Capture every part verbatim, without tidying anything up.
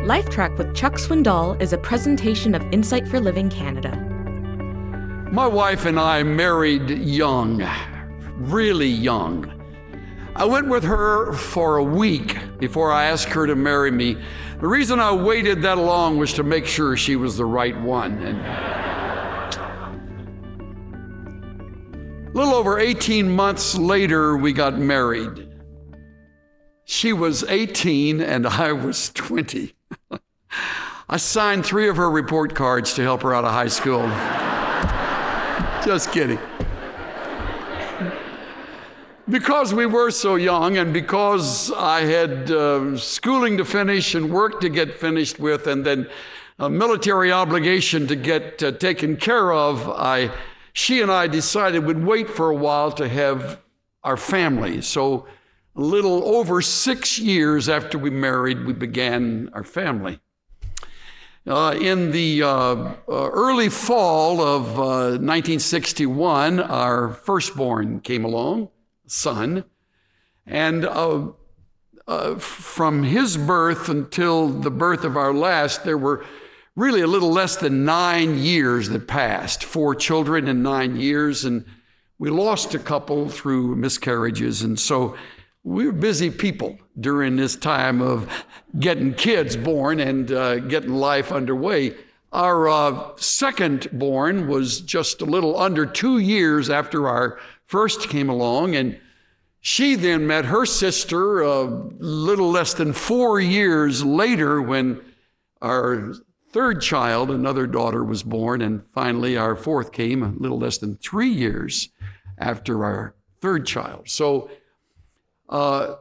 LifeTrack with Chuck Swindoll is a presentation of Insight for Living Canada. My wife and I married young, really young. I went with her for a week before I asked her to marry me. The reason I waited that long was to make sure she was the right one. And a little over eighteen months later, we got married. She was eighteen and I was twenty. I signed three of her report cards to help her out of high school. Just kidding. Because we were so young and because I had uh, schooling to finish and work to get finished with and then a military obligation to get uh, taken care of, I, she and I decided we'd wait for a while to have our family. So a little over six years after we married, we began our family. Uh, in the uh, uh, early fall of uh, nineteen sixty-one, our firstborn came along, son, and uh, uh, from his birth until the birth of our last, there were really a little less than nine years that passed, four children in nine years, and we lost a couple through miscarriages, and so we were busy people during this time of getting kids born and uh, getting life underway. Our uh, second born was just a little under two years after our first came along, and she then met her sister a little less than four years later when our third child, another daughter, was born, and finally our fourth came a little less than three years after our third child. So Uh,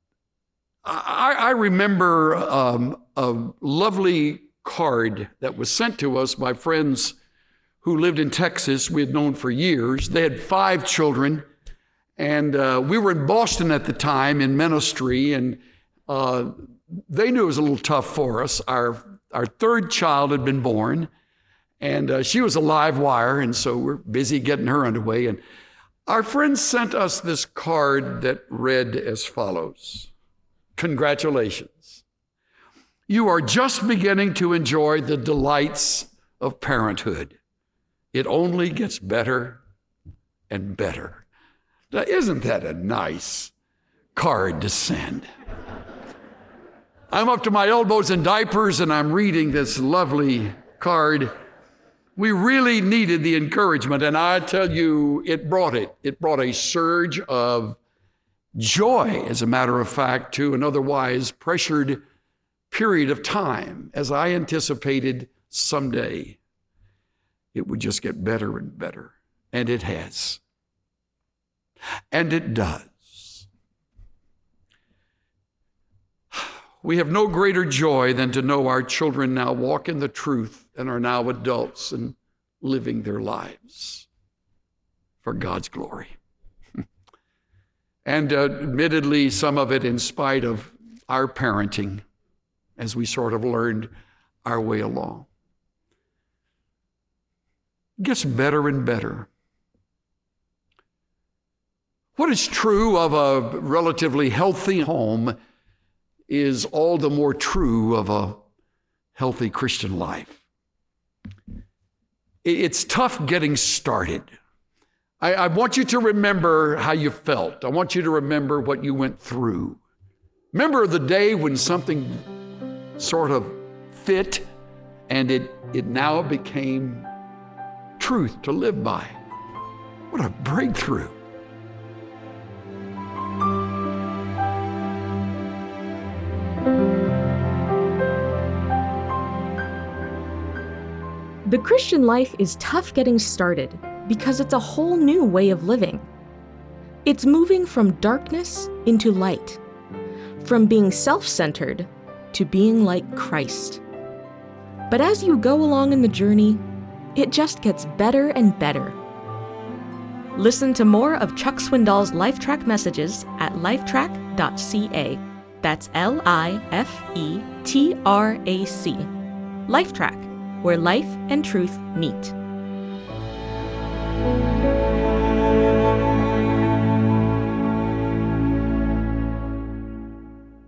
I, I remember um, a lovely card that was sent to us by friends who lived in Texas we had known for years. They had five children, and uh, we were in Boston at the time in ministry, and uh, they knew it was a little tough for us. Our, our third child had been born, and uh, she was a live wire, and so we're busy getting her underway. And our friends sent us this card that read as follows: congratulations. You are just beginning to enjoy the delights of parenthood. It only gets better and better. Now, isn't that a nice card to send? I'm up to my elbows in diapers and I'm reading this lovely card. We really needed the encouragement, and I tell you, it brought it. It brought a surge of joy, as a matter of fact, to an otherwise pressured period of time, as I anticipated someday it would just get better and better. And it has. And it does. We have no greater joy than to know our children now walk in the truth and are now adults and living their lives for God's glory. And uh, admittedly, some of it in spite of our parenting as we sort of learned our way along. It gets better and better. What is true of a relatively healthy home is all the more true of a healthy Christian life. It's tough getting started. I, I want you to remember how you felt. I want you to remember what you went through. Remember the day when something sort of fit and it, it now became truth to live by. What a breakthrough. The Christian life is tough getting started because it's a whole new way of living. It's moving from darkness into light, from being self-centered to being like Christ. But as you go along in the journey, it just gets better and better. Listen to more of Chuck Swindoll's LifeTrack messages at lifetrack dot c a. That's L I F E T R A C. LifeTrack, where life and truth meet.